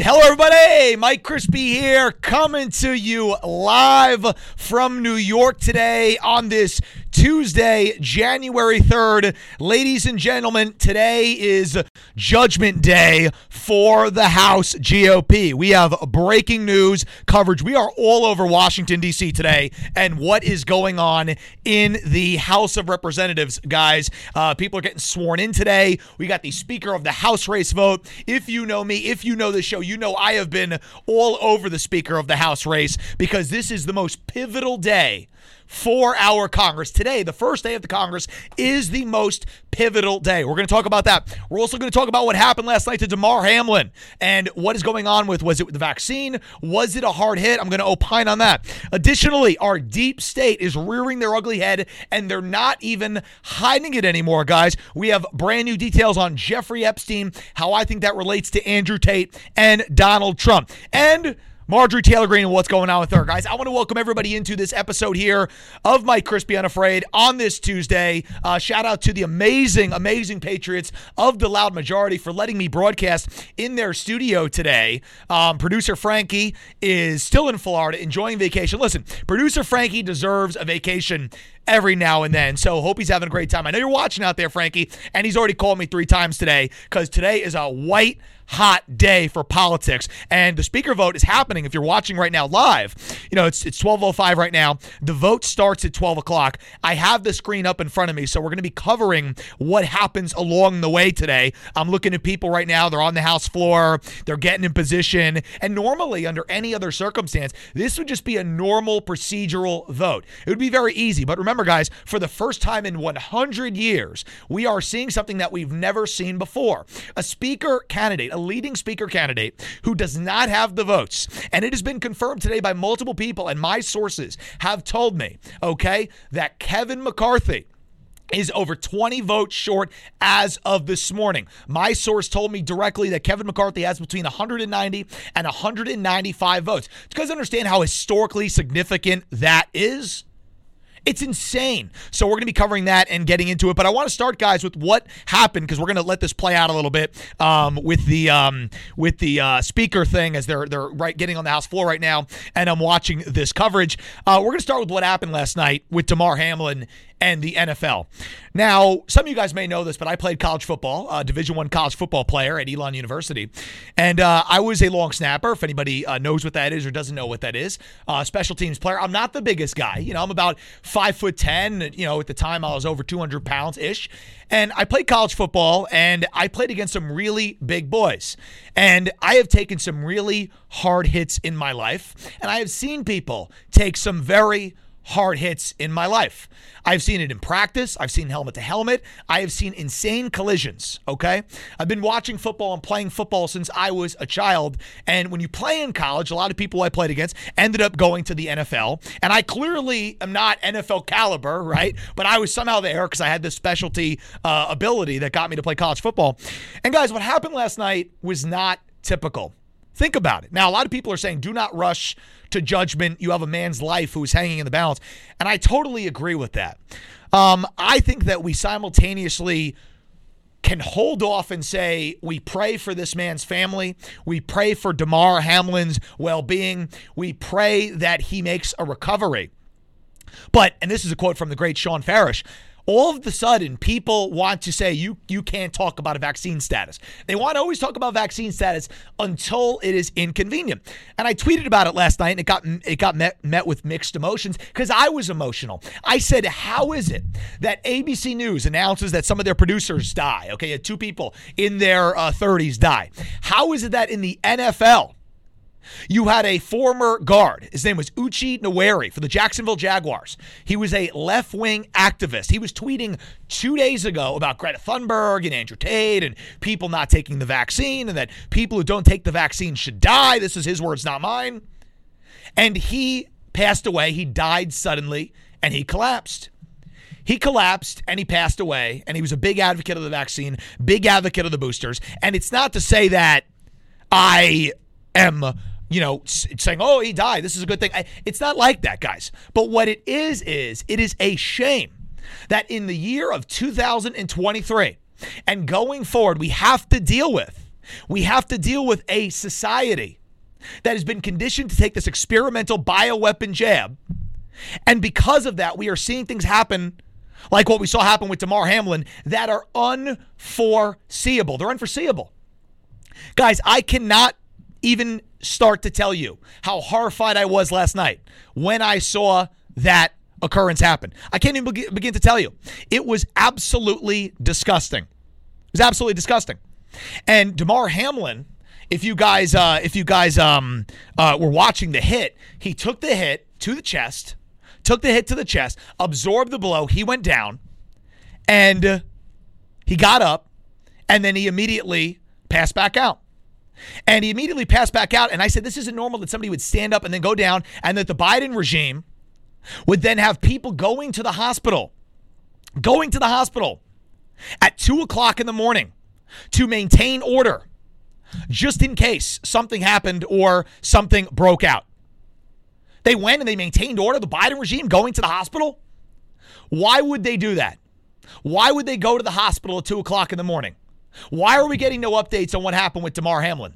Hello, everybody. Mike Crispy here, coming to you live from New York today on this Tuesday, January 3rd. Ladies and gentlemen, today is Judgment Day for the House GOP. We have breaking news coverage. We are all over Washington, D.C. today, and what is going on in the House of Representatives, guys. People are getting sworn in today. We got the Speaker of the House race vote. If you know me, if you know the show, you know I have been all over the Speaker of the House race because this is the most pivotal day for our Congress. Today, the first day of the Congress, is the most pivotal day. We're going to talk about that. We're also going to talk about what happened last night to Damar Hamlin and what is going on with, was it the vaccine? Was it a hard hit? I'm going to opine on that. Additionally, our deep state is rearing their ugly head, and they're not even hiding it anymore, guys. We have brand new details on Jeffrey Epstein, how I think that relates to Andrew Tate and Donald Trump. And Marjorie Taylor Greene and what's going on with her. Guys, I want to welcome everybody into this episode here of Mike Crispy Unafraid on this Tuesday. Shout out to the amazing Patriots of the Loud Majority for letting me broadcast in their studio today. Producer Frankie is still in Florida enjoying vacation. Listen, Producer Frankie deserves a vacation every now and then, so hope he's having a great time. I know you're watching out there, Frankie, and he's already called me 3 times today because today is a white hot day for politics, and the speaker vote is happening. If you're watching right now live, you know it's 12:05 right now. The vote starts at 12 o'clock. I have the screen up in front of me, so we're going to be covering what happens along the way today. I'm looking at people right now. They're on the House floor. They're getting in position, and normally under any other circumstance, this would just be a normal procedural vote. It would be very easy, but remember, guys, for the first time in 100 years, we are seeing something that we've never seen before. A speaker candidate, a leading speaker candidate who does not have the votes. And it has been confirmed today by multiple people, and my sources have told me, okay, that Kevin McCarthy is over 20 votes short as of this morning. My source told me directly that Kevin McCarthy has between 190 and 195 votes. Do you guys understand how historically significant that is? It's insane. So we're going to be covering that and getting into it. But I want to start, guys, with what happened, because we're going to let this play out a little bit with the speaker thing as they're right getting on the House floor right now, and I'm watching this coverage. We're going to start with what happened last night with Damar Hamlin and the NFL. Now, some of you guys may know this, but I played college football, Division I college football player at Elon University. And I was a long snapper, if anybody knows what that is or doesn't know what that is. Special teams player. I'm not the biggest guy. You know, I'm about 5'10". You know, at the time I was over 200 pounds-ish. And I played college football, and I played against some really big boys. And I have taken some really hard hits in my life. And I have seen people take some very hard hits in my life. I've seen it in practice. I've seen helmet to helmet. I have seen insane collisions, okay? I've been watching football and playing football since I was a child. And when you play in college, a lot of people I played against ended up going to the NFL. And I clearly am not NFL caliber, right? But I was somehow there because I had this specialty ability that got me to play college football. And guys, what happened last night was not typical. Think about it. Now, a lot of people are saying, do not rush to judgment. You have a man's life who is hanging in the balance. And I totally agree with that. I think that we simultaneously can hold off and say, we pray for this man's family. We pray for Damar Hamlin's well-being. We pray that he makes a recovery. But, and this is a quote from the great Sean Farish, all of a sudden, people want to say you can't talk about a vaccine status. They want to always talk about vaccine status until it is inconvenient. And I tweeted about it last night, and it got met with mixed emotions because I was emotional. I said, how is it that ABC News announces that some of their producers die? Okay, 2 people in their 30s die. How is it that in the NFL, you had a former guard. His name was Uche Nwaneri for the Jacksonville Jaguars. He was a left-wing activist. He was tweeting 2 days ago about Greta Thunberg and Andrew Tate and people not taking the vaccine and that people who don't take the vaccine should die. This is his words, not mine. And he passed away. He died suddenly, and he collapsed. He collapsed and he passed away, and he was a big advocate of the vaccine, big advocate of the boosters. And it's not to say that I am saying, oh, he died, this is a good thing. It's not like that, guys. But what it is it is a shame that in the year of 2023 and going forward, we have to deal with We have to deal with a society that has been conditioned to take this experimental bioweapon jab. And because of that, we are seeing things happen like what we saw happen with Damar Hamlin that are unforeseeable. They're unforeseeable. Guys, I cannot even start to tell you how horrified I was last night when I saw that occurrence happen. I can't even begin to tell you. It was absolutely disgusting. It was absolutely disgusting. And Damar Hamlin, if you guys were watching the hit, he took the hit to the chest, absorbed the blow, he went down, and he got up, and then he immediately passed back out. And I said, this isn't normal that somebody would stand up and then go down, and that the Biden regime would then have people going to the hospital at 2 o'clock in the morning to maintain order, just in case something happened or something broke out. They went and they maintained order, the Biden regime going to the hospital. Why would they do that? Why would they go to the hospital at 2 o'clock in the morning? Why are we getting no updates on what happened with Damar Hamlin?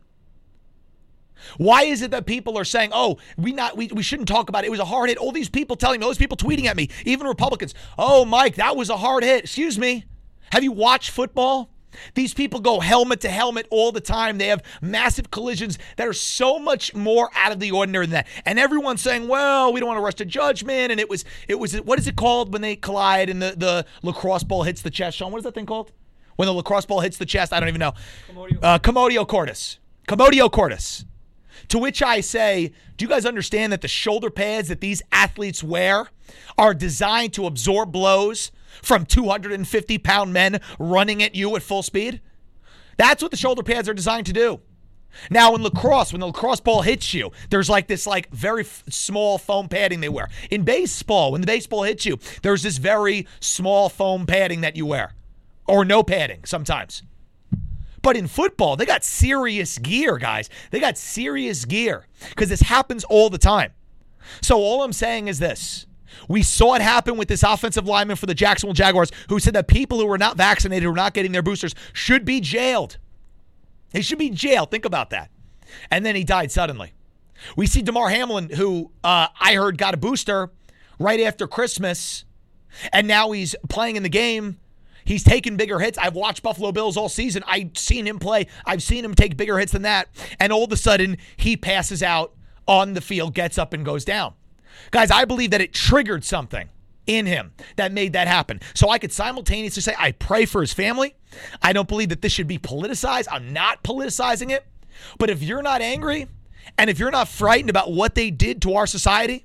Why is it that people are saying, oh, we shouldn't talk about it. It was a hard hit. All these people telling me, all these people tweeting at me, even Republicans, oh, Mike, that was a hard hit. Excuse me. Have you watched football? These people go helmet to helmet all the time. They have massive collisions that are so much more out of the ordinary than that. And everyone's saying, well, we don't want to rush to judgment. And it was what is it called when they collide and the lacrosse ball hits the chest? Sean, what is that thing called? When the lacrosse ball hits the chest? I don't even know. Commotio cordis. Commotio cordis. To which I say, do you guys understand that the shoulder pads that these athletes wear are designed to absorb blows from 250-pound men running at you at full speed? That's what the shoulder pads are designed to do. Now in lacrosse, when the lacrosse ball hits you, there's this very small foam padding they wear. In baseball, when the baseball hits you, there's this very small foam padding that you wear. Or no padding sometimes. But in football, they got serious gear, guys. They got serious gear because this happens all the time. So all I'm saying is this. We saw it happen with this offensive lineman for the Jacksonville Jaguars who said that people who were not vaccinated, who are not getting their boosters, should be jailed. They should be jailed. Think about that. And then he died suddenly. We see Damar Hamlin, who I heard got a booster right after Christmas, and now he's playing in the game. He's taken bigger hits. I've watched Buffalo Bills all season. I've seen him play. I've seen him take bigger hits than that. And all of a sudden, he passes out on the field, gets up, and goes down. Guys, I believe that it triggered something in him that made that happen. So I could simultaneously say, I pray for his family. I don't believe that this should be politicized. I'm not politicizing it. But if you're not angry, and if you're not frightened about what they did to our society,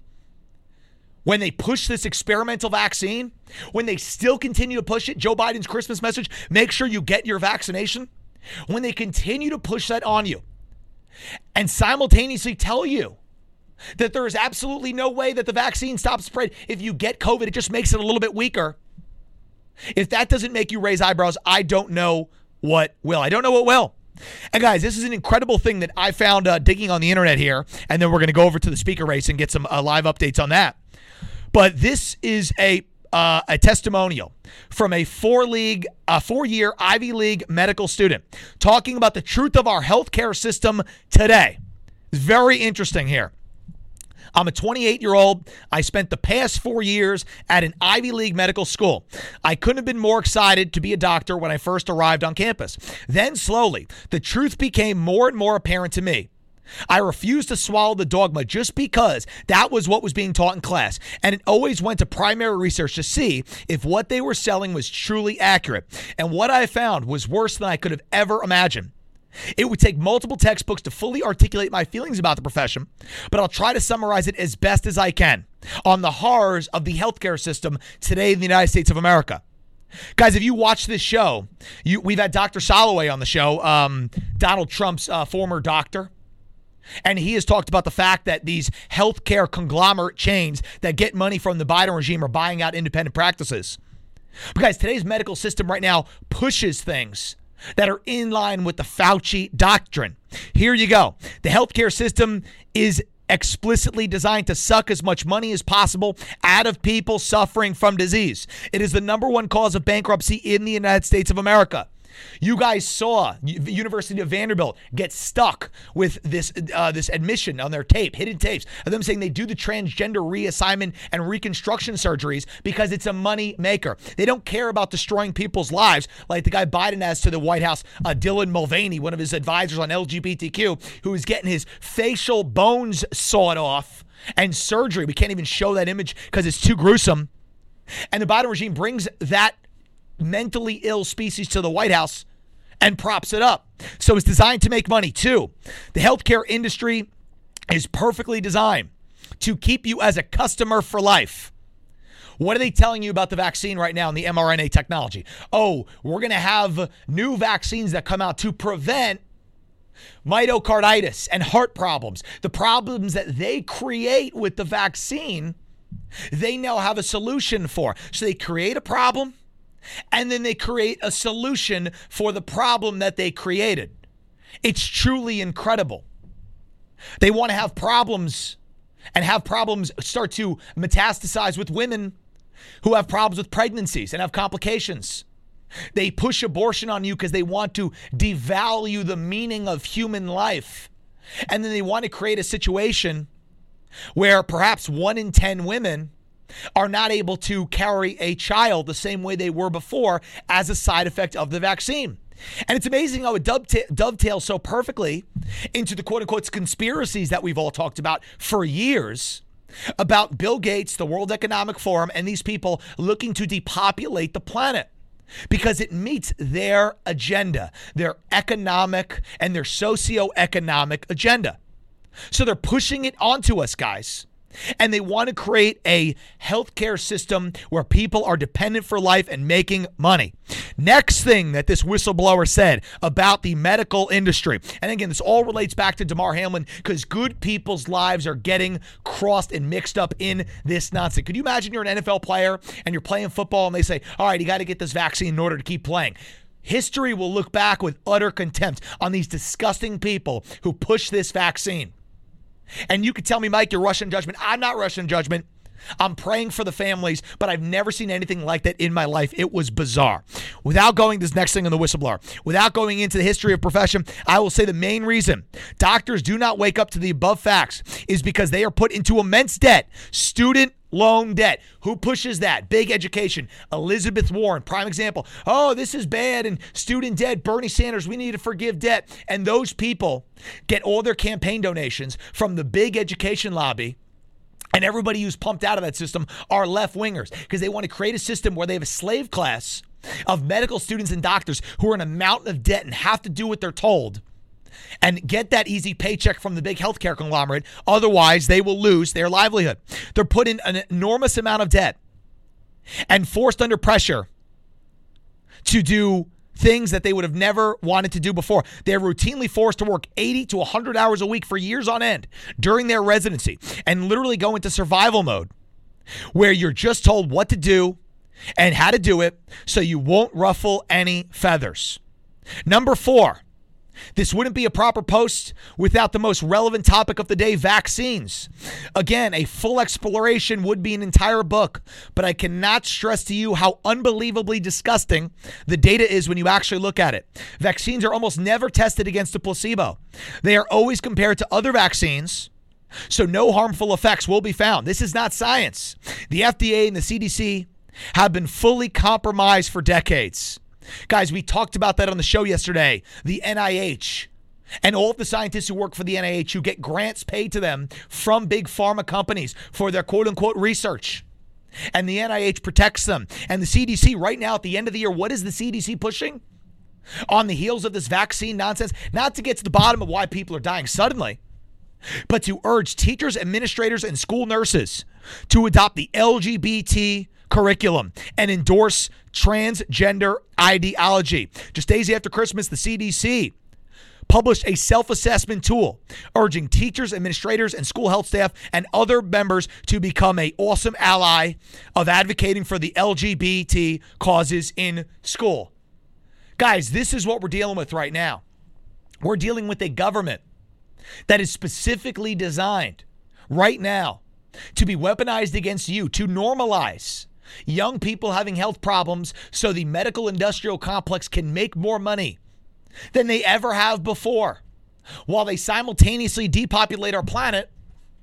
when they push this experimental vaccine, when they still continue to push it, Joe Biden's Christmas message, make sure you get your vaccination. When they continue to push that on you and simultaneously tell you that there is absolutely no way that the vaccine stops spread. If you get COVID, it just makes it a little bit weaker. If that doesn't make you raise eyebrows, I don't know what will. I don't know what will. And guys, this is an incredible thing that I found digging on the internet here. And then we're going to go over to the speaker race and get some live updates on that. But this is a testimonial from a four-year Ivy League medical student talking about the truth of our healthcare system today. It's very interesting here. I'm a 28-year-old. I spent the past 4 years at an Ivy League medical school. I couldn't have been more excited to be a doctor when I first arrived on campus. Then slowly, the truth became more and more apparent to me. I refused to swallow the dogma just because that was what was being taught in class, and it always went to primary research to see if what they were selling was truly accurate. And what I found was worse than I could have ever imagined. It would take multiple textbooks to fully articulate my feelings about the profession, but I'll try to summarize it as best as I can on the horrors of the healthcare system today in the United States of America. Guys, if you watch this show, we've had Dr. Soloway on the show, Donald Trump's former doctor. And he has talked about the fact that these healthcare conglomerate chains that get money from the Biden regime are buying out independent practices. But guys, today's medical system right now pushes things that are in line with the Fauci doctrine. Here you go. The healthcare system is explicitly designed to suck as much money as possible out of people suffering from disease. It is the number one cause of bankruptcy in the United States of America. You guys saw the University of Vanderbilt get stuck with this admission on their hidden tapes of them saying they do the transgender reassignment and reconstruction surgeries because it's a money maker. They don't care about destroying people's lives like the guy Biden has to the White House, Dylan Mulvaney, one of his advisors on LGBTQ, who is getting his facial bones sawed off and surgery. We can't even show that image because it's too gruesome. And the Biden regime brings that mentally ill species to the White House and props it up. So it's designed to make money too. The healthcare industry is perfectly designed to keep you as a customer for life. What are they telling you about the vaccine right now in the mRNA technology? Oh, we're going to have new vaccines that come out to prevent myocarditis and heart problems. The problems that they create with the vaccine, they now have a solution for. So they create a problem, and then they create a solution for the problem that they created. It's truly incredible. They want to have problems and have problems start to metastasize with women who have problems with pregnancies and have complications. They push abortion on you because they want to devalue the meaning of human life. And then they want to create a situation where perhaps 1 in 10 women are not able to carry a child the same way they were before as a side effect of the vaccine. And it's amazing how it dovetails so perfectly into the quote-unquote conspiracies that we've all talked about for years about Bill Gates, the World Economic Forum, and these people looking to depopulate the planet because it meets their agenda, their economic and their socioeconomic agenda. So they're pushing it onto us, guys. And they want to create a healthcare system where people are dependent for life and making money. Next thing that this whistleblower said about the medical industry. And again, this all relates back to Damar Hamlin because good people's lives are getting crossed and mixed up in this nonsense. Could you imagine you're an NFL player and you're playing football and they say, all right, you got to get this vaccine in order to keep playing. History will look back with utter contempt on these disgusting people who push this vaccine. And you could tell me, Mike, you're rushing judgment. I'm not rushing judgment. I'm praying for the families, but I've never seen anything like that in my life. It was bizarre. Without going this next thing on the whistleblower, without going into the history of profession, I will say the main reason doctors do not wake up to the above facts is because they are put into immense debt. Student loan debt. Who pushes that? Big education. Elizabeth Warren, prime example. Oh, this is bad and student debt. Bernie Sanders, we need to forgive debt. And those people get all their campaign donations from the big education lobby. And everybody who's pumped out of that system are left-wingers because they want to create a system where they have a slave class of medical students and doctors who are in a mountain of debt and have to do what they're told and get that easy paycheck from the big healthcare conglomerate. Otherwise, they will lose their livelihood. They're put in an enormous amount of debt and forced under pressure to do things that they would have never wanted to do before. They're routinely forced to work 80 to 100 hours a week for years on end during their residency and literally go into survival mode where you're just told what to do and how to do it so you won't ruffle any feathers. Number 4, this wouldn't be a proper post without the most relevant topic of the day, vaccines. Again, a full exploration would be an entire book, but I cannot stress to you how unbelievably disgusting the data is when you actually look at it. Vaccines are almost never tested against a placebo. They are always compared to other vaccines, so no harmful effects will be found. This is not science. The FDA and the CDC have been fully compromised for decades. Guys, we talked about that on the show yesterday. The NIH and all of the scientists who work for the NIH who get grants paid to them from big pharma companies for their quote-unquote research. And the NIH protects them. And the CDC right now at the end of the year, what is the CDC pushing? On the heels of this vaccine nonsense, not to get to the bottom of why people are dying suddenly, but to urge teachers, administrators, and school nurses to adopt the LGBT curriculum and endorse transgender ideology. Just days after Christmas, the CDC published a self-assessment tool urging teachers, administrators, and school health staff and other members to become an awesome ally of advocating for the LGBT causes in school. Guys, this is what we're dealing with right now. We're dealing with a government that is specifically designed right now to be weaponized against you, to normalize young people having health problems so the medical industrial complex can make more money than they ever have before, while they simultaneously depopulate our planet.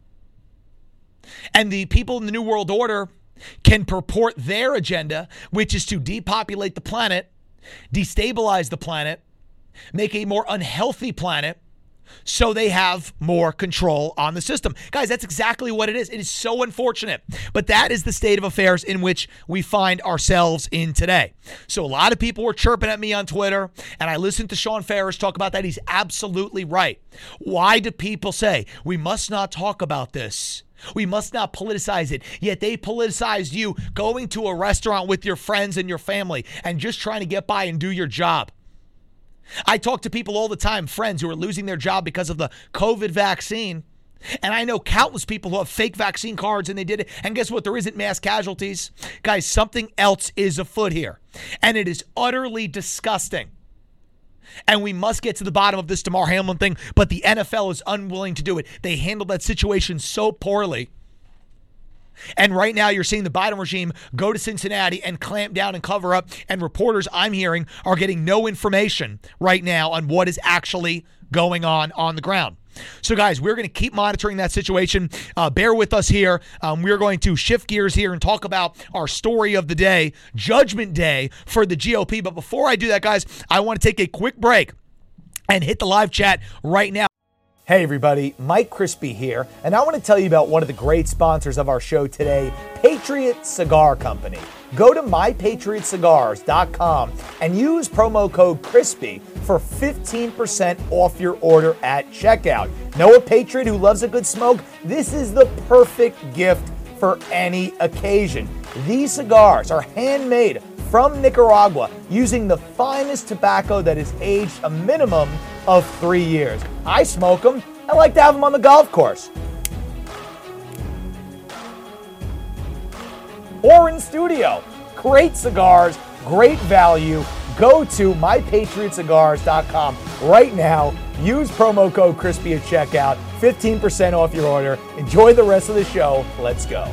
And the people in the New World Order can purport their agenda, which is to depopulate the planet, destabilize the planet, make a more unhealthy planet, so they have more control on the system. Guys, that's exactly what it is. It is so unfortunate. But that is the state of affairs in which we find ourselves in today. So a lot of people were chirping at me on Twitter, and I listened to Sean Ferris talk about that. He's absolutely right. Why do people say we must not talk about this? We must not politicize it. Yet they politicized you going to a restaurant with your friends and your family and just trying to get by and do your job. I talk to people all the time, friends who are losing their job because of the COVID vaccine. And I know countless people who have fake vaccine cards and they did it. And guess what? There isn't mass casualties. Guys, something else is afoot here. And it is utterly disgusting. And we must get to the bottom of this Damar Hamlin thing. But the NFL is unwilling to do it. They handled that situation so poorly. And right now you're seeing the Biden regime go to Cincinnati and clamp down and cover up. And reporters I'm hearing are getting no information right now on what is actually going on the ground. So guys, we're going to keep monitoring that situation. Bear with us here. We're going to shift gears here and talk about our story of the day, Judgment Day for the GOP. But before I do that, guys, I want to take a quick break and hit the live chat right now. Hey everybody, Mike Crispy here, and I want to tell you about one of the great sponsors of our show today, Patriot Cigar Company. Go to mypatriotcigars.com and use promo code CRISPY for 15% off your order at checkout. Know a patriot who loves a good smoke? This is the perfect gift for any occasion. These cigars are handmade from Nicaragua using the finest tobacco that is aged a minimum of 3 years. I smoke them. I like to have them on the golf course or in studio. Great cigars, great value. Go to mypatriotcigars.com right now. Use promo code CRISPY at checkout. 15% off your order. Enjoy the rest of the show. Let's go.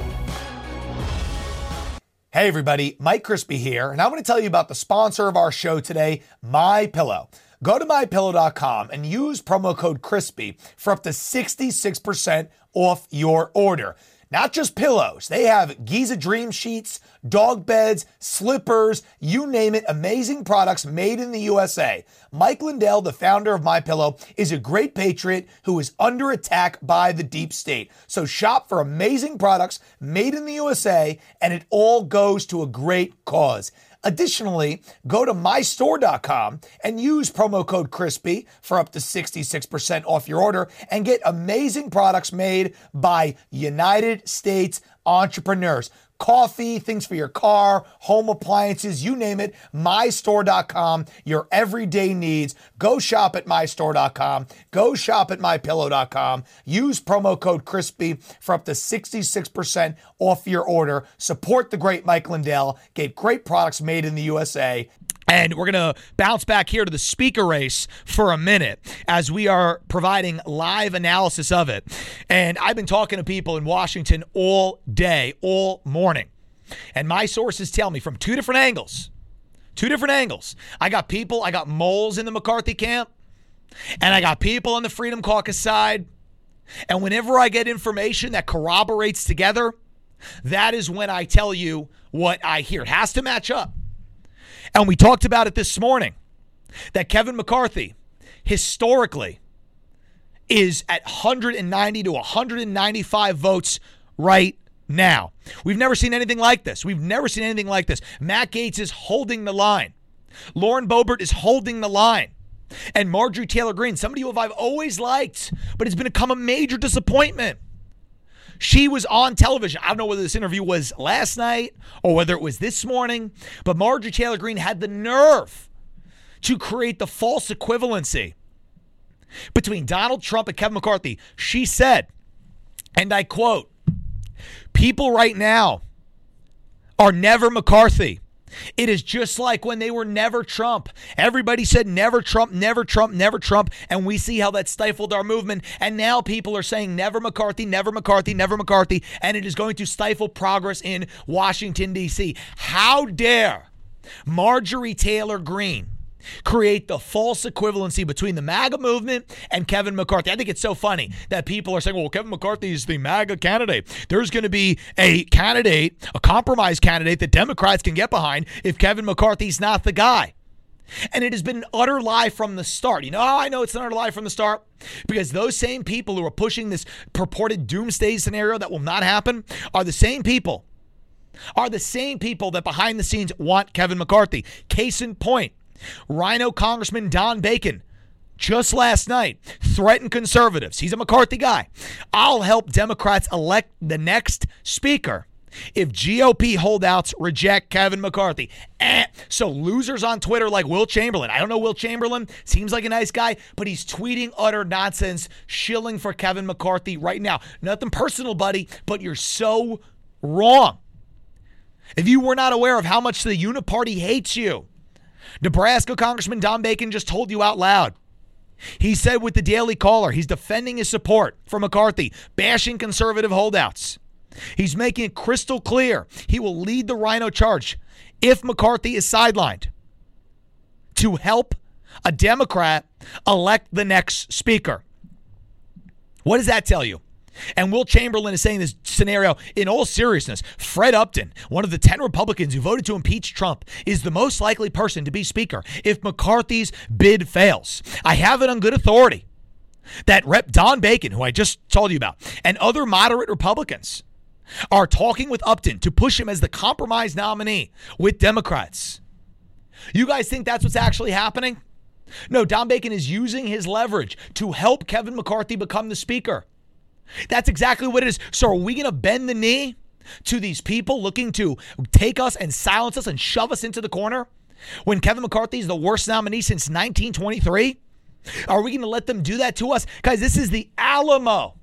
Hey everybody, Mike Crispy here, and I want to tell you about the sponsor of our show today, MyPillow. Go to mypillow.com and use promo code CRISPY for up to 66% off your order. Not just pillows. They have Giza Dream Sheets, dog beds, slippers, you name it, amazing products made in the USA. Mike Lindell, the founder of MyPillow, is a great patriot who is under attack by the deep state. So shop for amazing products made in the USA, and it all goes to a great cause. Additionally, go to mystore.com and use promo code CRISPY for up to 66% off your order and get amazing products made by United States entrepreneurs. Coffee, things for your car, home appliances, you name it, mystore.com, your everyday needs. Go shop at mystore.com. Go shop at mypillow.com. Use promo code CRISPY for up to 66% off your order. Support the great Mike Lindell. Get great products made in the USA. And we're going to bounce back here to the speaker race for a minute as we are providing live analysis of it. And I've been talking to people in Washington all day, all morning. And my sources tell me from two different angles. I got moles in the McCarthy camp, and I got people on the Freedom Caucus side. And whenever I get information that corroborates together, that is when I tell you what I hear. It has to match up. And we talked about it this morning, that Kevin McCarthy, historically, is at 190 to 195 votes right now. We've never seen anything like this. Matt Gaetz is holding the line. Lauren Boebert is holding the line. And Marjorie Taylor Greene, somebody who I've always liked, but has become a major disappointment. She was on television. I don't know whether this interview was last night or whether it was this morning, but Marjorie Taylor Greene had the nerve to create the false equivalency between Donald Trump and Kevin McCarthy. She said, and I quote, "People right now are never McCarthy. It is just like when they were never Trump. Everybody said never Trump, never Trump, never Trump. And we see how that stifled our movement. And now people are saying never McCarthy, never McCarthy, never McCarthy. And it is going to stifle progress in Washington, D.C. How dare Marjorie Taylor Greene create the false equivalency between the MAGA movement and Kevin McCarthy? I think it's so funny that people are saying, well, Kevin McCarthy is the MAGA candidate. There's going to be a candidate, a compromise candidate that Democrats can get behind if Kevin McCarthy's not the guy. And it has been an utter lie from the start. You know how I know it's an utter lie from the start? Because those same people who are pushing this purported doomsday scenario that will not happen are the same people that behind the scenes want Kevin McCarthy. Case in point, Rhino Congressman Don Bacon just last night threatened conservatives. He's a McCarthy guy. I'll help Democrats elect the next speaker if GOP holdouts reject Kevin McCarthy. So losers on Twitter like Will Chamberlain. I don't know Will Chamberlain. Seems like a nice guy, but he's tweeting utter nonsense, shilling for Kevin McCarthy right now. Nothing personal, buddy, but you're so wrong. If you were not aware of how much the Uniparty hates you, Nebraska Congressman Don Bacon just told you out loud. He said with the Daily Caller, he's defending his support for McCarthy, bashing conservative holdouts. He's making it crystal clear he will lead the Rhino charge if McCarthy is sidelined to help a Democrat elect the next speaker. What does that tell you? And Will Chamberlain is saying this scenario in all seriousness. Fred Upton, one of the 10 Republicans who voted to impeach Trump, is the most likely person to be speaker if McCarthy's bid fails. I have it on good authority that Rep. Don Bacon, who I just told you about, and other moderate Republicans are talking with Upton to push him as the compromise nominee with Democrats. You guys think that's what's actually happening? No, Don Bacon is using his leverage to help Kevin McCarthy become the speaker. That's exactly what it is. So are we going to bend the knee to these people looking to take us and silence us and shove us into the corner when Kevin McCarthy is the worst nominee since 1923? Are we going to let them do that to us? Guys, this is the Alamo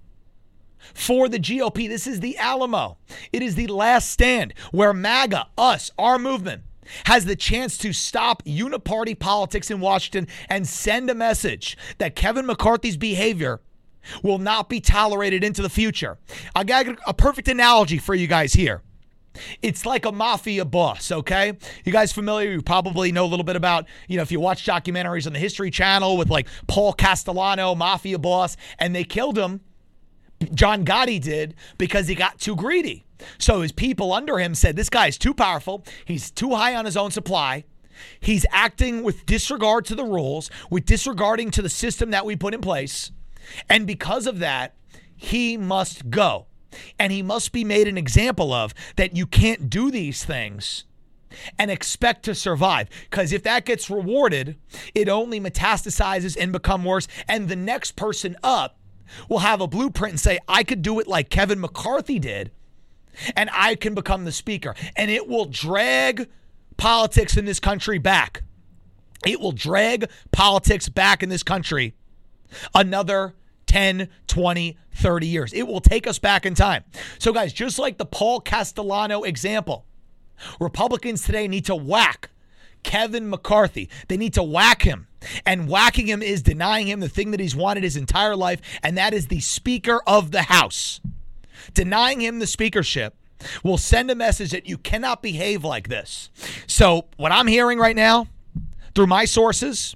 for the GOP. This is the Alamo. It is the last stand where MAGA, us, our movement, has the chance to stop uniparty politics in Washington and send a message that Kevin McCarthy's behavior will not be tolerated into the future. I got a perfect analogy for you guys here. It's like a mafia boss, okay? You guys familiar? You probably know a little bit about, if you watch documentaries on the History Channel with like Paul Castellano, mafia boss, and they killed him. John Gotti did because he got too greedy. So his people under him said, this guy's too powerful. He's too high on his own supply. He's acting with disregard to the rules, with disregarding to the system that we put in place. And because of that, he must go. And he must be made an example of that you can't do these things and expect to survive. Because if that gets rewarded, it only metastasizes and become worse. And the next person up will have a blueprint and say, I could do it like Kevin McCarthy did, and I can become the speaker. And it will drag politics in this country back. It will drag politics back in this country another 10, 20, 30 years. It will take us back in time. So guys, just like the Paul Castellano example, Republicans today need to whack Kevin McCarthy. They need to whack him. And whacking him is denying him the thing that he's wanted his entire life, and that is the Speaker of the House. Denying him the speakership will send a message that you cannot behave like this. So what I'm hearing right now through my sources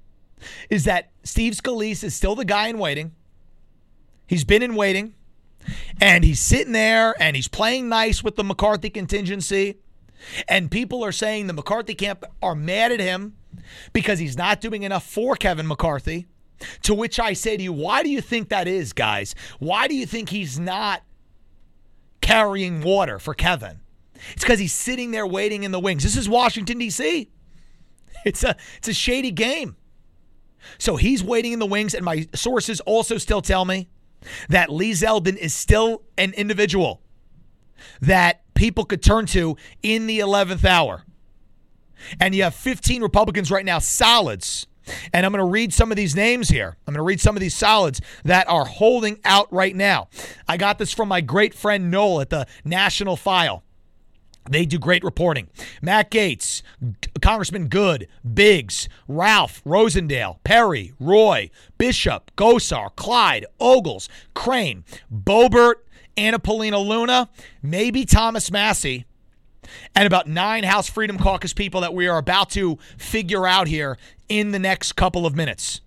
is that Steve Scalise is still the guy in waiting. He's been in waiting, and he's sitting there, and he's playing nice with the McCarthy contingency. And people are saying the McCarthy camp are mad at him because he's not doing enough for Kevin McCarthy. To which I say to you, why do you think that is, guys? Why do you think he's not carrying water for Kevin? It's because he's sitting there waiting in the wings. This is Washington, D.C. It's a shady game. So he's waiting in the wings, and my sources also still tell me that Lee Zeldin is still an individual that people could turn to in the 11th hour. And you have 15 Republicans right now, solids. And I'm going to read some of these names here. I'm going to read some of these solids that are holding out right now. I got this from my great friend Noel at the National File. They do great reporting. Matt Gaetz, Congressman Good, Biggs, Ralph, Rosendale, Perry, Roy, Bishop, Gosar, Clyde, Ogles, Crane, Boebert, Anna Paulina Luna, maybe Thomas Massey, and about 9 House Freedom Caucus people that we are about to figure out here in the next couple of minutes.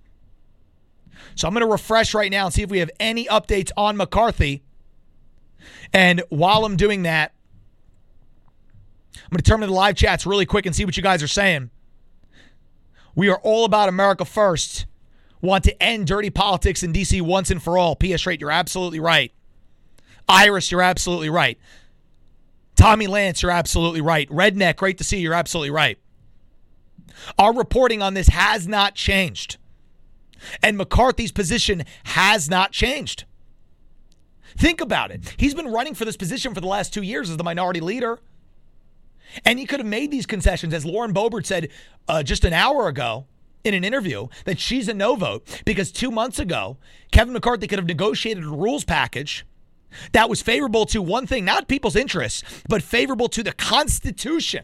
So I'm going to refresh right now and see if we have any updates on McCarthy. And while I'm doing that, I'm going to turn to the live chats really quick and see what you guys are saying. We are all about America first. Want to end dirty politics in D.C. once and for all. P.S. Rate, you're absolutely right. Iris, you're absolutely right. Tommy Lance, you're absolutely right. Redneck, great to see you. You're absolutely right. Our reporting on this has not changed. And McCarthy's position has not changed. Think about it. He's been running for this position for the last 2 years as the minority leader. And he could have made these concessions, as Lauren Boebert said just an hour ago in an interview, that she's a no vote because 2 months ago, Kevin McCarthy could have negotiated a rules package that was favorable to one thing, not people's interests, but favorable to the Constitution.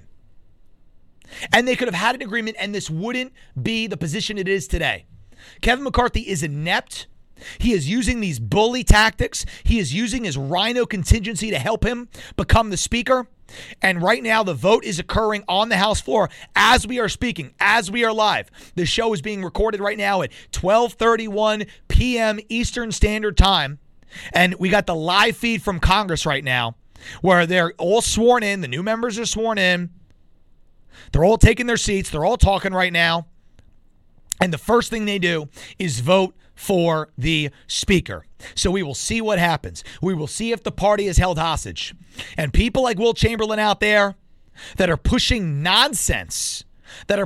And they could have had an agreement, and this wouldn't be the position it is today. Kevin McCarthy is inept. He is using these bully tactics. He is using his rhino contingency to help him become the speaker. And right now, the vote is occurring on the House floor as we are speaking, as we are live. The show is being recorded right now at 12:31 p.m. Eastern Standard Time. And we got the live feed from Congress right now where they're all sworn in. The new members are sworn in. They're all taking their seats. They're all talking right now. And the first thing they do is vote for the speaker. So we will see what happens. We will see if the party is held hostage. And people like Will Chamberlain out there that are pushing nonsense, that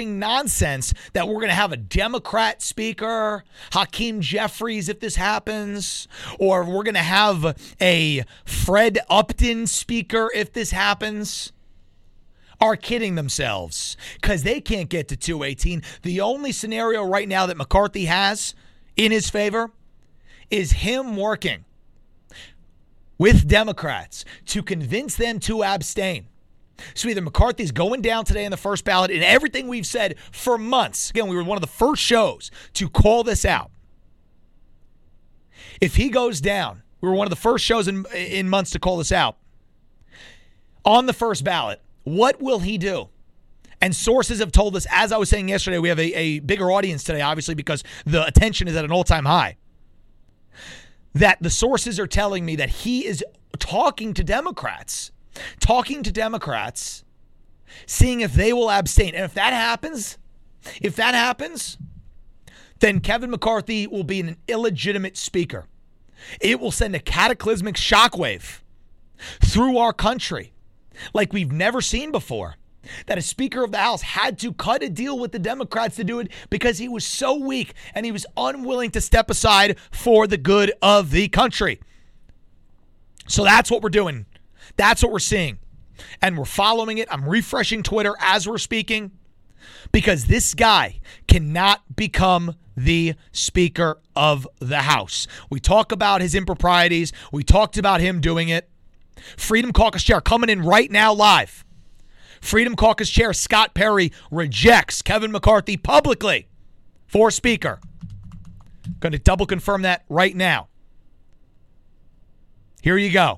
we're going to have a Democrat speaker, Hakeem Jeffries if this happens, or we're going to have a Fred Upton speaker if this happens, are kidding themselves because they can't get to 218. The only scenario right now that McCarthy has in his favor is him working with Democrats to convince them to abstain. So either McCarthy's going down today in the first ballot, and everything we've said for months, again, we were one of the first shows to call this out. If he goes down, we were one of the first shows in months to call this out. On the first ballot, what will he do? And sources have told us, as I was saying yesterday, we have a bigger audience today, obviously, because the attention is at an all-time high, that the sources are telling me that he is talking to Democrats, seeing if they will abstain. And if that happens, then Kevin McCarthy will be an illegitimate speaker. It will send a cataclysmic shockwave through our country like we've never seen before. That a Speaker of the House had to cut a deal with the Democrats to do it because he was so weak and he was unwilling to step aside for the good of the country. So that's what we're doing. That's what we're seeing. And we're following it. I'm refreshing Twitter as we're speaking because this guy cannot become the Speaker of the House. We talk about his improprieties. We talked about him doing it. Freedom Caucus Chair coming in right now live. Freedom Caucus Chair Scott Perry rejects Kevin McCarthy publicly for Speaker. Going to double confirm that right now. Here you go.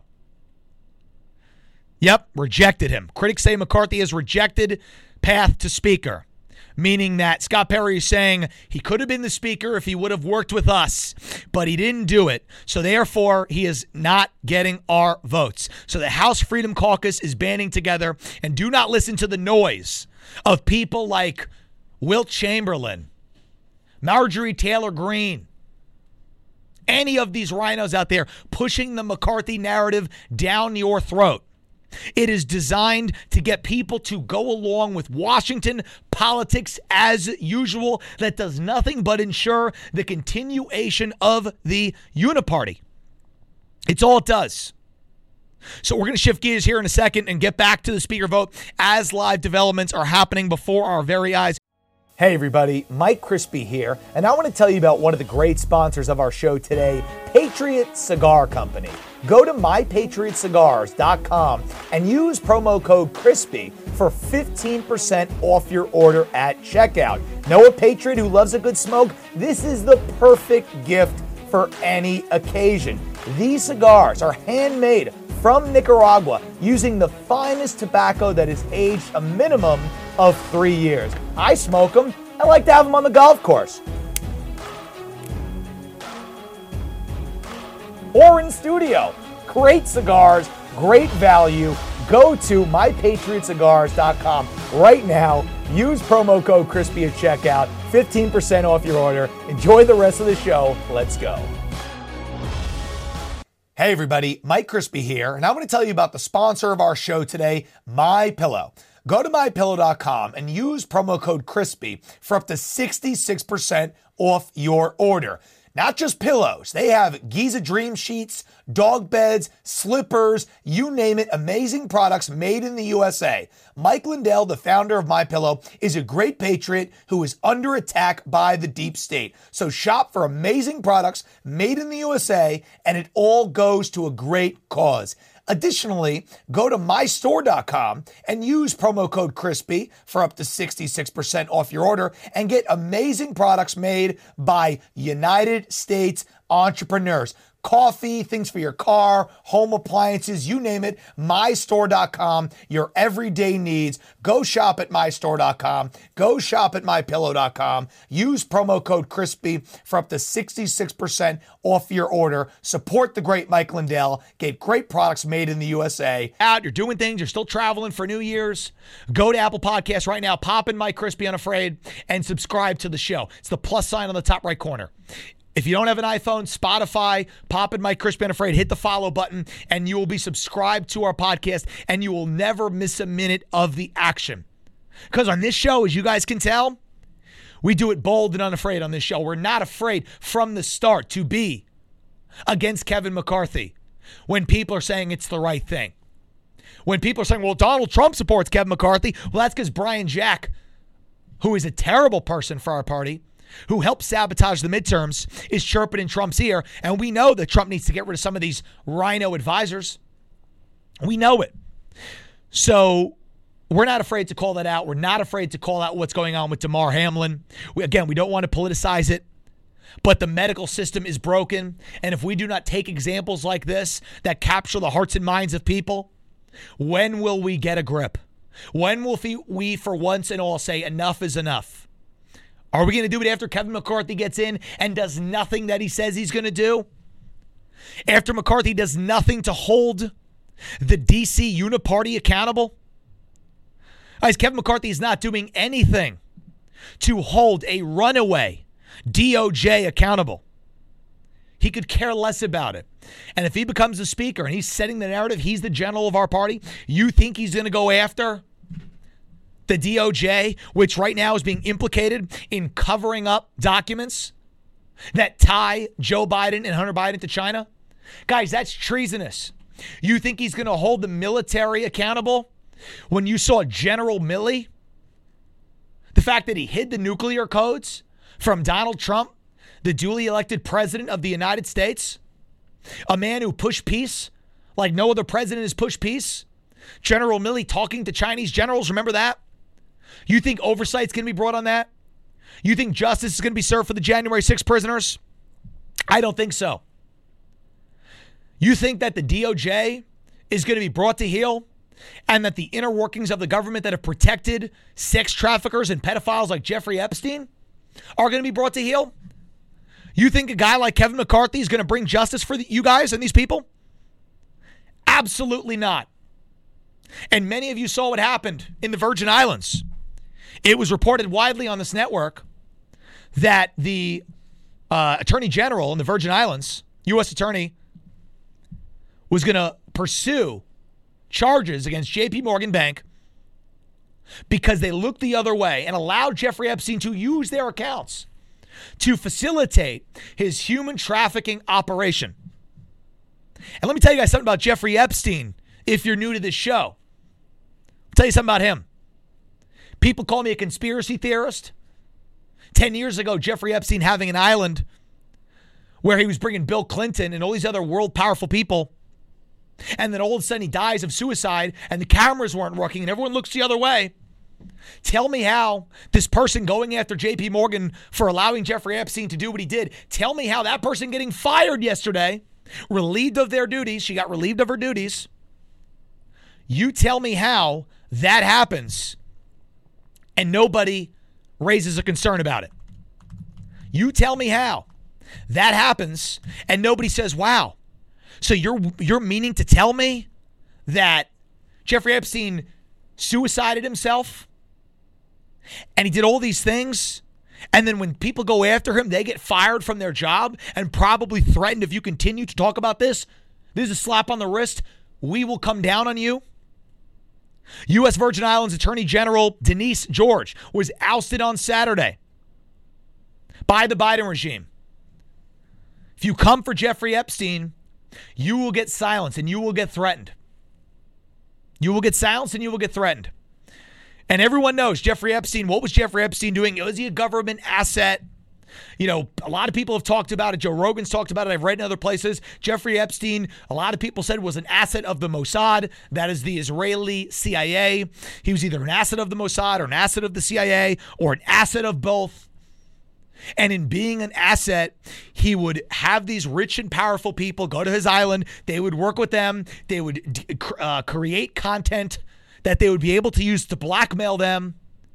Yep, rejected him. Critics say McCarthy has rejected path to Speaker, meaning that Scott Perry is saying he could have been the Speaker if he would have worked with us, but he didn't do it. So therefore, he is not getting our votes. So the House Freedom Caucus is banding together, and do not listen to the noise of people like Wilt Chamberlain, Marjorie Taylor Greene, any of these rhinos out there pushing the McCarthy narrative down your throat. It is designed to get people to go along with Washington politics as usual that does nothing but ensure the continuation of the uniparty. It's all it does. So we're going to shift gears here in a second and get back to the Speaker vote as live developments are happening before our very eyes. Hey everybody, Mike Crispy here, and I want to tell you about one of the great sponsors of our show today, Patriot Cigar Company. Go to mypatriotcigars.com and use promo code CRISPY for 15% off your order at checkout. Know a patriot who loves a good smoke? This is the perfect gift for any occasion. These cigars are handmade from Nicaragua using the finest tobacco that is aged a minimum of 3 years. I smoke them. I like to have them on the golf course or in studio. Great cigars, great value. Go to mypatriotcigars.com right now. Use promo code CRISPY at checkout. 15% off your order. Enjoy the rest of the show. Let's go. Hey everybody, Mike Crispy here, and I'm going to tell you about the sponsor of our show today, MyPillow. Go to mypillow.com and use promo code CRISPY for up to 66% off your order. Not just pillows. They have Giza Dream Sheets, dog beds, slippers, you name it, amazing products made in the USA. Mike Lindell, the founder of MyPillow, is a great patriot who is under attack by the deep state. So shop for amazing products made in the USA, and it all goes to a great cause. Additionally, go to mystore.com and use promo code CRISPY for up to 66% off your order and get amazing products made by United States entrepreneurs. Coffee, things for your car, home appliances, you name it, mystore.com, your everyday needs. Go shop at mystore.com. Go shop at mypillow.com. Use promo code CRISPY for up to 66% off your order. Support the great Mike Lindell. Get great products made in the USA. You're doing things, you're still traveling for New Year's. Go to Apple Podcasts right now, pop in Mike Crispy Unafraid, and subscribe to the show. It's the plus sign on the top right corner. If you don't have an iPhone, Spotify, pop in Mike Crispy Unafraid, hit the follow button, and you will be subscribed to our podcast, and you will never miss a minute of the action. Because on this show, as you guys can tell, we do it bold and unafraid on this show. We're not afraid from the start to be against Kevin McCarthy when people are saying it's the right thing. When people are saying, well, Donald Trump supports Kevin McCarthy, well, that's because Brian Jack, who is a terrible person for our party, who helped sabotage the midterms, is chirping in Trump's ear. And we know that Trump needs to get rid of some of these rhino advisors. We know it. So we're not afraid to call that out. We're not afraid to call out what's going on with Damar Hamlin. We don't want to politicize it. But the medical system is broken. And if we do not take examples like this that capture the hearts and minds of people, when will we get a grip? When will we for once and all say enough is enough? Are we going to do it after Kevin McCarthy gets in and does nothing that he says he's going to do? After McCarthy does nothing to hold the D.C. Uniparty accountable? Guys, Kevin McCarthy is not doing anything to hold a runaway DOJ accountable. He could care less about it. And if he becomes the speaker and he's setting the narrative, he's the general of our party, you think he's going to go after the DOJ, which right now is being implicated in covering up documents that tie Joe Biden and Hunter Biden to China? Guys, that's treasonous. You think he's going to hold the military accountable when you saw General Milley? The fact that he hid the nuclear codes from Donald Trump, the duly elected president of the United States? A man who pushed peace like no other president has pushed peace? General Milley talking to Chinese generals, remember that? You think oversight's going to be brought on that? You think justice is going to be served for the January 6th prisoners? I don't think so. You think that the DOJ is going to be brought to heel and that the inner workings of the government that have protected sex traffickers and pedophiles like Jeffrey Epstein are going to be brought to heel? You think a guy like Kevin McCarthy is going to bring justice for you guys and these people? Absolutely not. And many of you saw what happened in the Virgin Islands. It was reported widely on this network that the Attorney General in the Virgin Islands, U.S. Attorney, was going to pursue charges against J.P. Morgan Bank because they looked the other way and allowed Jeffrey Epstein to use their accounts to facilitate his human trafficking operation. And let me tell you guys something about Jeffrey Epstein if you're new to this show. I'll tell you something about him. People call me a conspiracy theorist. 10 years ago, Jeffrey Epstein having an island where he was bringing Bill Clinton and all these other world powerful people. And then all of a sudden he dies of suicide and the cameras weren't working and everyone looks the other way. Tell me how this person going after JP Morgan for allowing Jeffrey Epstein to do what he did, tell me how that person getting fired yesterday, relieved of their duties, she got relieved of her duties. You tell me how that happens and nobody raises a concern about it. You tell me how that happens and nobody says, wow. So you're meaning to tell me that Jeffrey Epstein suicided himself and he did all these things, and then when people go after him, they get fired from their job and probably threatened, if you continue to talk about this is a slap on the wrist, we will come down on you? U.S. Virgin Islands Attorney General Denise George was ousted on Saturday by the Biden regime. If you come for Jeffrey Epstein, you will get silenced and you will get threatened. You will get silenced and you will get threatened. And everyone knows Jeffrey Epstein. What was Jeffrey Epstein doing? Was he a government asset? You know, a lot of people have talked about it. Joe Rogan's talked about it. I've read in other places. Jeffrey Epstein, a lot of people said, was an asset of the Mossad. That is the Israeli CIA. He was either an asset of the Mossad or an asset of the CIA or an asset of both. And in being an asset, he would have these rich and powerful people go to his island. They would work with them. They would create content that they would be able to use to blackmail them,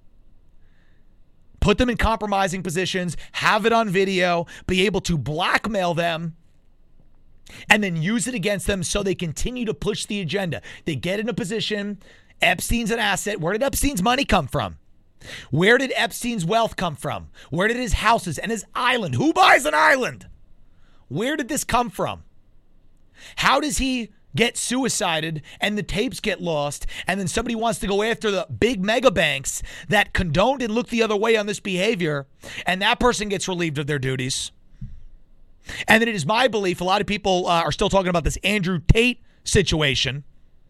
put them in compromising positions, have it on video, be able to blackmail them, and then use it against them so they continue to push the agenda. They get in a position. Epstein's an asset. Where did Epstein's money come from? Where did Epstein's wealth come from? Where did his houses and his island? Who buys an island? Where did this come from? How does he get suicided and the tapes get lost and then somebody wants to go after the big mega banks that condoned and looked the other way on this behavior, and that person gets relieved of their duties? And then it is my belief, a lot of people are still talking about this Andrew Tate situation.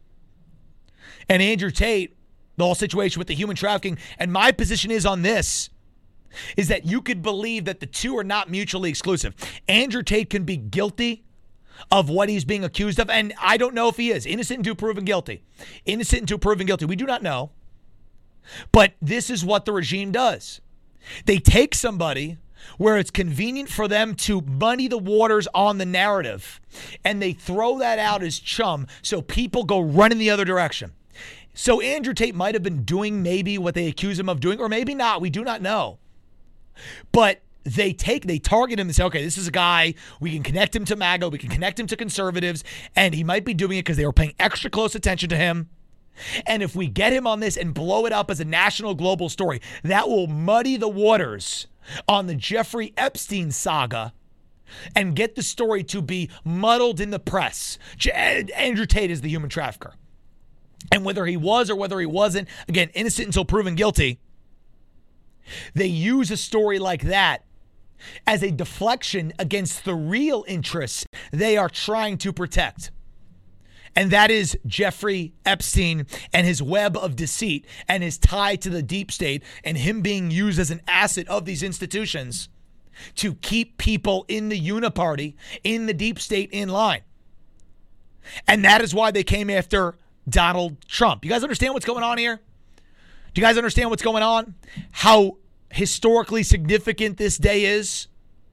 And Andrew Tate, the whole situation with the human trafficking, and my position is on this, is that you could believe that the two are not mutually exclusive. Andrew Tate can be guilty of what he's being accused of, and I don't know if he is. Innocent until proven guilty. Innocent until proven guilty. We do not know. But this is what the regime does. They take somebody where it's convenient for them to muddy the waters on the narrative, and they throw that out as chum so people go running the other direction. So Andrew Tate might have been doing maybe what they accuse him of doing, or maybe not. We do not know. But they target him and say, okay, this is a guy, we can connect him to MAGA, we can connect him to conservatives, and he might be doing it because they were paying extra close attention to him. And if we get him on this and blow it up as a national global story, that will muddy the waters on the Jeffrey Epstein saga and get the story to be muddled in the press. Andrew Tate is the human trafficker. And whether he was or whether he wasn't, again, innocent until proven guilty, they use a story like that as a deflection against the real interests they are trying to protect. And that is Jeffrey Epstein and his web of deceit and his tie to the deep state and him being used as an asset of these institutions to keep people in the uniparty, in the deep state, in line. And that is why they came after Donald Trump. You guys understand what's going on here? Do you guys understand what's going on? How historically significant this day is?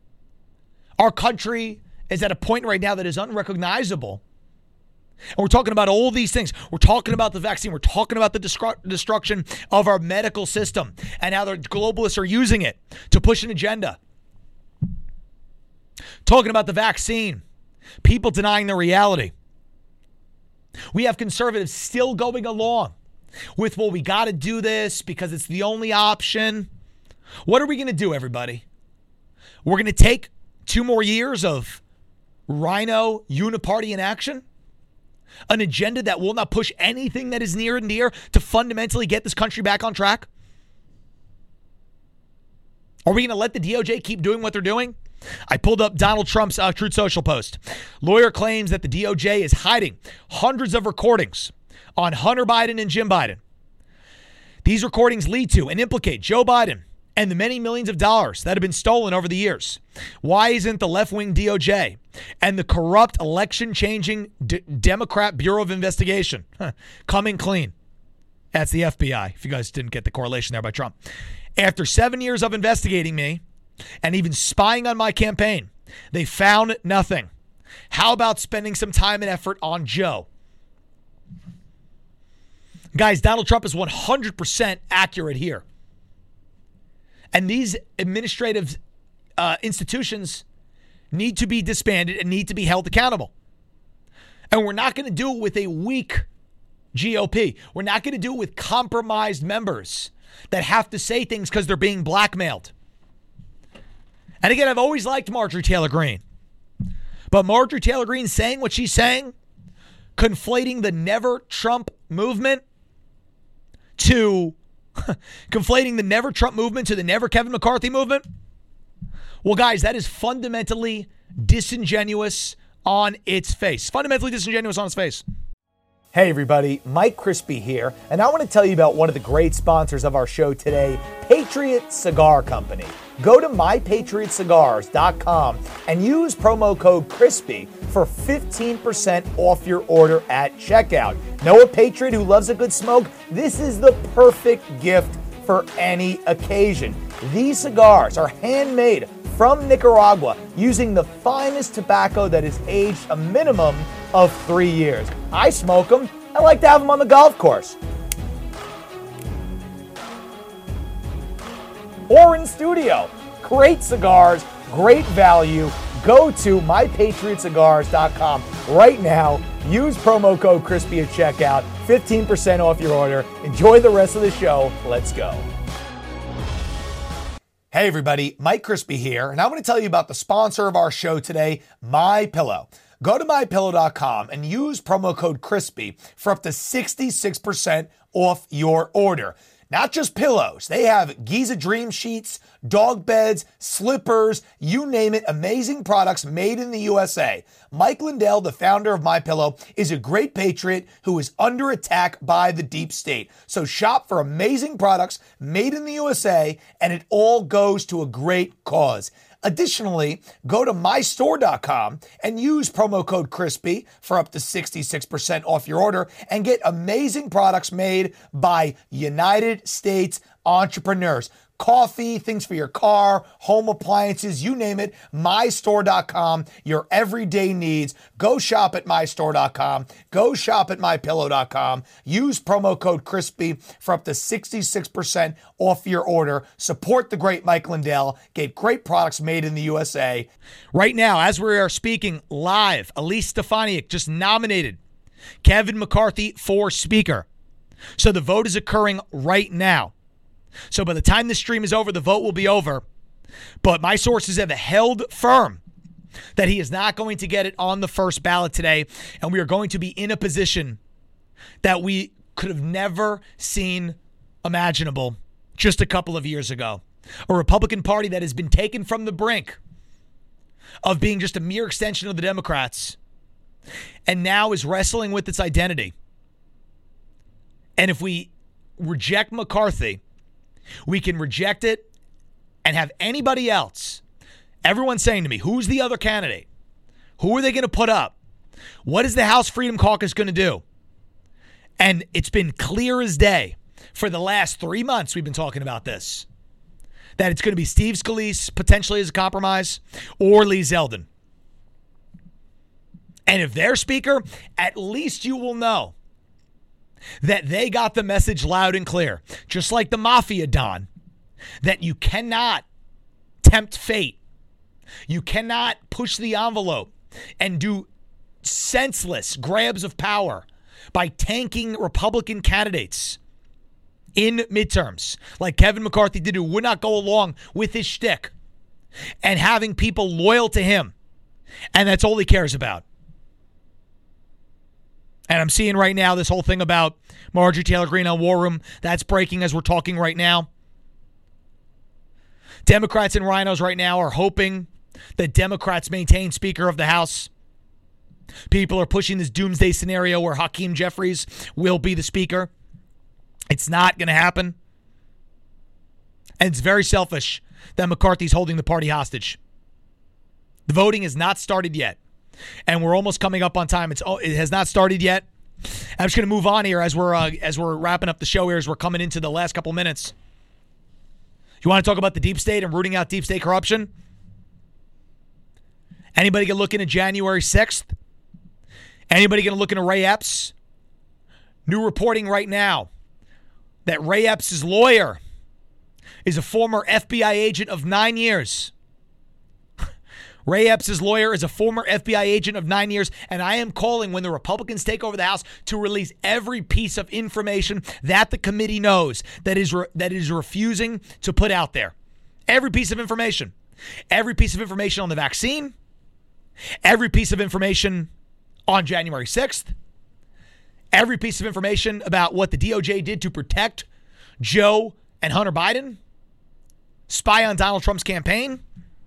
Our country is at a point right now that is unrecognizable. And we're talking about all these things. We're talking about the vaccine. We're talking about the destruction of our medical system and how the globalists are using it to push an agenda. Talking about the vaccine. People denying the reality. We have conservatives still going along with, well, we got to do this because it's the only option. What are we going to do, everybody? We're going to take 2 more years of rhino uniparty in action? An agenda that will not push anything that is near and dear to fundamentally get this country back on track? Are we going to let the DOJ keep doing what they're doing? I pulled up Donald Trump's Truth Social post. Lawyer claims that the DOJ is hiding hundreds of recordings on Hunter Biden and Jim Biden. These recordings lead to and implicate Joe Biden and the many millions of dollars that have been stolen over the years? Why isn't the left-wing DOJ and the corrupt election-changing Democrat Bureau of Investigation coming clean? That's the FBI, if you guys didn't get the correlation there by Trump. After 7 years of investigating me and even spying on my campaign, they found nothing. How about spending some time and effort on Joe? Guys, Donald Trump is 100% accurate here. And these administrative institutions need to be disbanded and need to be held accountable. And we're not going to do it with a weak GOP. We're not going to do it with compromised members that have to say things because they're being blackmailed. And again, I've always liked Marjorie Taylor Greene. But Marjorie Taylor Greene saying what she's saying, conflating the Never Trump movement to conflating the Never Trump movement to the Never Kevin McCarthy movement. Well, guys, that is fundamentally disingenuous on its face. Fundamentally disingenuous on its face. Hey, everybody. Mike Crispy here, and I want to tell you about one of the great sponsors of our show today, Patriot Cigar Company. Go to mypatriotcigars.com and use promo code CRISPY for 15% off your order at checkout. Know a patriot who loves a good smoke? This is the perfect gift for any occasion. These cigars are handmade from Nicaragua using the finest tobacco that is aged a minimum of 3 years. I smoke them. I like to have them on the golf course or in studio. Great cigars, great value. Go to mypatriotcigars.com right now. Use promo code CRISPY at checkout. 15% off your order. Enjoy the rest of the show. Let's go. Hey everybody, Mike Crispy here, and I want to tell you about the sponsor of our show today, MyPillow. Go to mypillow.com and use promo code CRISPY for up to 66% off your order. Not just pillows. They have Giza Dream Sheets, dog beds, slippers, you name it, amazing products made in the USA. Mike Lindell, the founder of MyPillow, is a great patriot who is under attack by the deep state. So shop for amazing products made in the USA, and it all goes to a great cause. Additionally, go to mystore.com and use promo code CRISPY for up to 66% off your order and get amazing products made by United States entrepreneurs. Coffee, things for your car, home appliances, you name it, mystore.com, your everyday needs. Go shop at mystore.com. Go shop at mypillow.com. Use promo code CRISPY for up to 66% off your order. Support the great Mike Lindell. Get great products made in the USA. Right now, as we are speaking live, Elise Stefanik just nominated Kevin McCarthy for Speaker. So the vote is occurring right now. So by the time this stream is over, the vote will be over. But my sources have held firm that he is not going to get it on the first ballot today. And we are going to be in a position that we could have never seen imaginable just a couple of years ago. A Republican Party that has been taken from the brink of being just a mere extension of the Democrats and now is wrestling with its identity. And if we reject McCarthy, we can reject it and have anybody else. Everyone's saying to me, who's the other candidate? Who are they going to put up? What is the House Freedom Caucus going to do? And it's been clear as day for the last 3 months we've been talking about this, that it's going to be Steve Scalise potentially as a compromise or Lee Zeldin. And if they're Speaker, at least you will know that they got the message loud and clear, just like the Mafia Don, that you cannot tempt fate. You cannot push the envelope and do senseless grabs of power by tanking Republican candidates in midterms, like Kevin McCarthy did, who would not go along with his shtick, and having people loyal to him. And that's all he cares about. And I'm seeing right now this whole thing about Marjorie Taylor Greene on War Room. That's breaking as we're talking right now. Democrats and rhinos right now are hoping that Democrats maintain Speaker of the House. People are pushing this doomsday scenario where Hakeem Jeffries will be the Speaker. It's not going to happen. And it's very selfish that McCarthy's holding the party hostage. The voting has not started yet. And we're almost coming up on time. It has not started yet. I'm just going to move on here as we're wrapping up the show here, as we're coming into the last couple minutes. You want to talk about the deep state and rooting out deep state corruption? Anybody going to look into January 6th? Anybody going to look into Ray Epps? New reporting right now that Ray Epps' lawyer is a former FBI agent of 9 years. Ray Epps' lawyer is a former FBI agent of 9 years, and I am calling, when the Republicans take over the House, to release every piece of information that the committee knows that is refusing to put out there. Every piece of information. Every piece of information on the vaccine. Every piece of information on January 6th. Every piece of information about what the DOJ did to protect Joe and Hunter Biden. Spy on Donald Trump's campaign.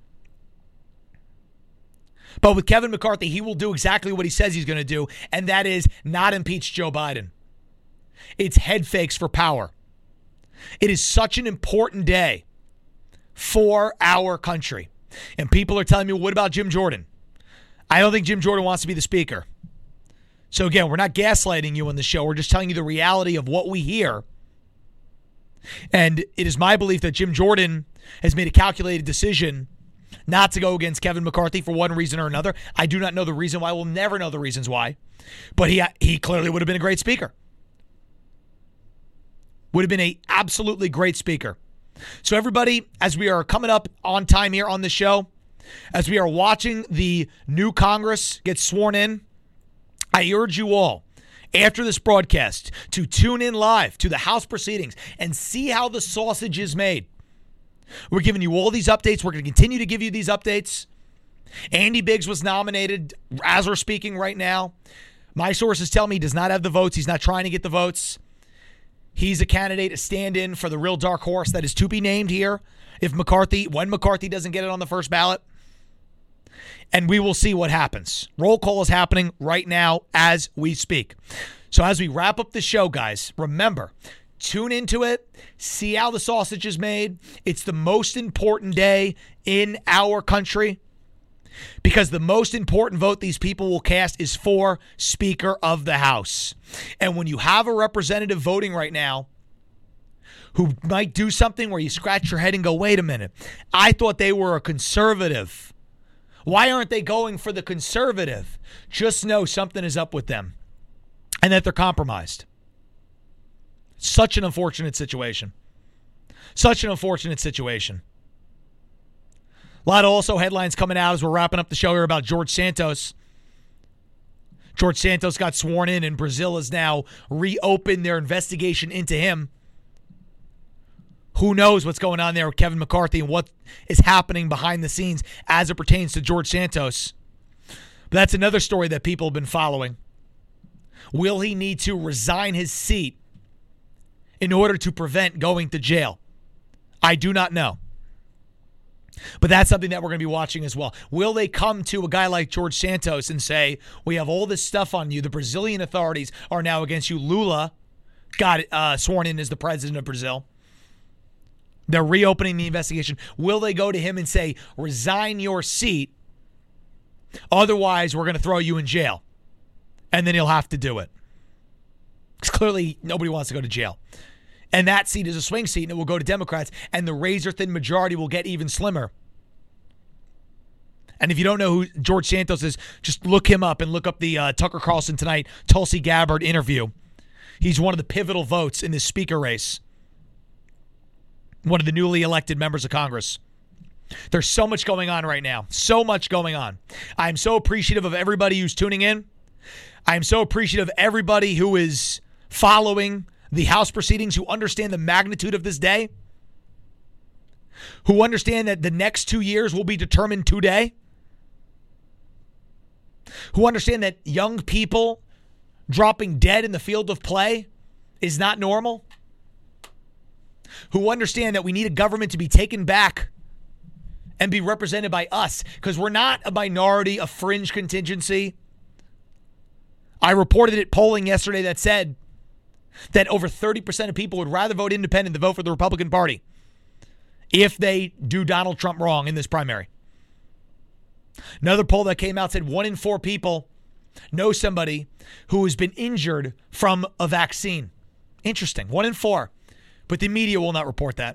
But with Kevin McCarthy, he will do exactly what he says he's going to do, and that is not impeach Joe Biden. It's head fakes for power. It is such an important day for our country. And people are telling me, what about Jim Jordan? I don't think Jim Jordan wants to be the speaker. So again, we're not gaslighting you on the show. We're just telling you the reality of what we hear. And it is my belief that Jim Jordan has made a calculated decision not to go against Kevin McCarthy for one reason or another. I do not know the reason why. We'll never know the reasons why. But he clearly would have been a great speaker. Would have been an absolutely great speaker. So everybody, as we are coming up on time here on the show, as we are watching the new Congress get sworn in, I urge you all, after this broadcast, to tune in live to the House proceedings and see how the sausage is made. We're giving you all these updates. We're going to continue to give you these updates. Andy Biggs was nominated as we're speaking right now. My sources tell me he does not have the votes. He's not trying to get the votes. He's a candidate, a stand-in for the real dark horse that is to be named here when McCarthy doesn't get it on the first ballot. And we will see what happens. Roll call is happening right now as we speak. So as we wrap up the show, guys, remember, tune into it. See how the sausage is made. It's the most important day in our country because the most important vote these people will cast is for Speaker of the House. And when you have a representative voting right now who might do something where you scratch your head and go, wait a minute, I thought they were a conservative. Why aren't they going for the conservative? Just know something is up with them and that they're compromised. Such an unfortunate situation. Such an unfortunate situation. A lot of also headlines coming out as we're wrapping up the show here about George Santos. George Santos got sworn in and Brazil has now reopened their investigation into him. Who knows what's going on there with Kevin McCarthy and what is happening behind the scenes as it pertains to George Santos. But that's another story that people have been following. Will he need to resign his seat in order to prevent going to jail? I do not know. But that's something that we're going to be watching as well. Will they come to a guy like George Santos and say, we have all this stuff on you. The Brazilian authorities are now against you. Lula got sworn in as the president of Brazil. They're reopening the investigation. Will they go to him and say, resign your seat, otherwise we're going to throw you in jail? And then he'll have to do it. Because clearly nobody wants to go to jail. And that seat is a swing seat, and it will go to Democrats, and the razor-thin majority will get even slimmer. And if you don't know who George Santos is, just look him up and look up the Tucker Carlson Tonight, Tulsi Gabbard interview. He's one of the pivotal votes in this speaker race. One of the newly elected members of Congress. There's so much going on right now. So much going on. I'm so appreciative of everybody who's tuning in. I'm so appreciative of everybody who is following the House proceedings, who understand the magnitude of this day, who understand that the next 2 years will be determined today, who understand that young people dropping dead in the field of play is not normal, who understand that we need a government to be taken back and be represented by us, because we're not a minority, a fringe contingency. I reported it polling yesterday that said that over 30% of people would rather vote independent than vote for the Republican Party. if they do Donald Trump wrong in this primary. Another poll that came out said 1 in 4 people know somebody who has been injured from a vaccine. Interesting. 1 in 4. But the media will not report that.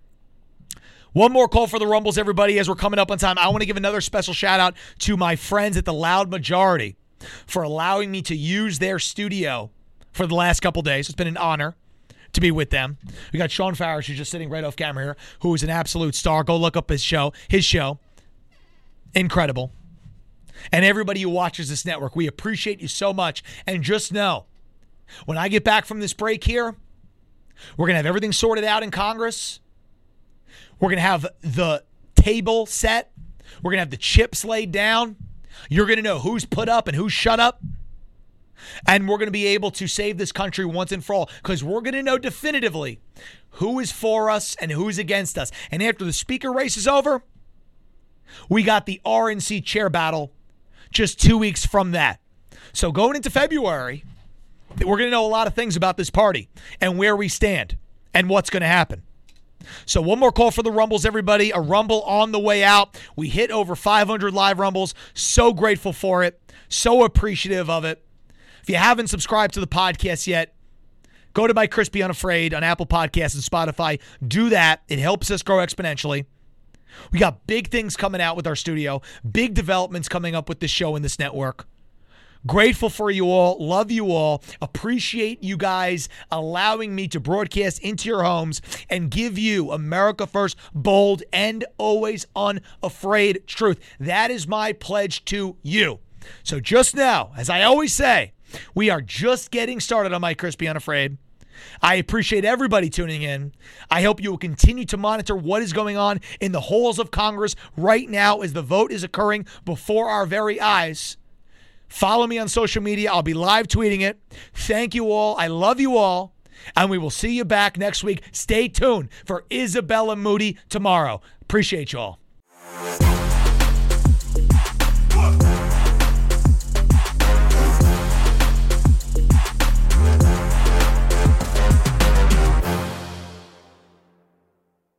One more call for the Rumbles, everybody, as we're coming up on time. I want to give another special shout out to my friends at the Loud Majority for allowing me to use their studio for the last couple days. It's been an honor to be with them. We got Sean Farish, who's just sitting right off camera here, who is an absolute star. Go look up his show. Incredible. And everybody who watches this network, we appreciate you so much. And just know, when I get back from this break here, we're going to have everything sorted out in Congress. We're going to have the table set. We're going to have the chips laid down. You're going to know who's put up and who's shut up. And we're going to be able to save this country once and for all, because we're going to know definitively who is for us and who's against us. And after the speaker race is over, we got the RNC chair battle just 2 weeks from that. So going into February, we're going to know a lot of things about this party and where we stand and what's going to happen. So one more call for the Rumbles, everybody. A Rumble on the way out. We hit over 500 live Rumbles. So grateful for it. So appreciative of it. If you haven't subscribed to the podcast yet, go to Mike Crispy Unafraid on Apple Podcasts and Spotify. Do that. It helps us grow exponentially. We got big things coming out with our studio. Big developments coming up with this show and this network. Grateful for you all. Love you all. Appreciate you guys allowing me to broadcast into your homes and give you America First, bold, and always unafraid truth. That is my pledge to you. So just now, as I always say, we are just getting started on Mike Crispy Unafraid. I appreciate everybody tuning in. I hope you will continue to monitor what is going on in the halls of Congress right now as the vote is occurring before our very eyes. Follow me on social media. I'll be live tweeting it. Thank you all. I love you all. And we will see you back next week. Stay tuned for Isabella Moody tomorrow. Appreciate you all.